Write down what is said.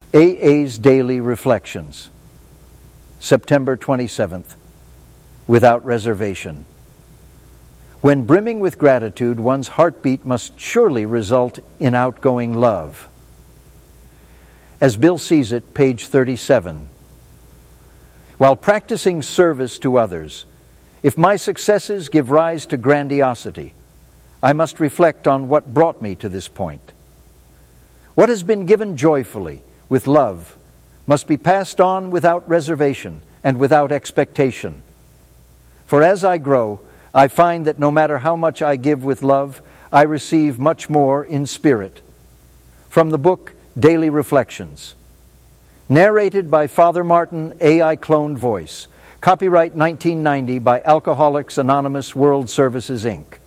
AA's Daily Reflections, September 27th, without reservation. When brimming with gratitude, one's heartbeat must surely result in outgoing love. As Bill sees it, page 37. While practicing service to others, if my successes give rise to grandiosity, I must reflect on what brought me to this point. What has been given joyfully, with love, must be passed on without reservation and without expectation. For as I grow, I find that no matter how much I give with love, I receive much more in spirit. From the book Daily Reflections. Narrated by Father Martin, AI cloned voice. Copyright 1990 by Alcoholics Anonymous World Services, Inc.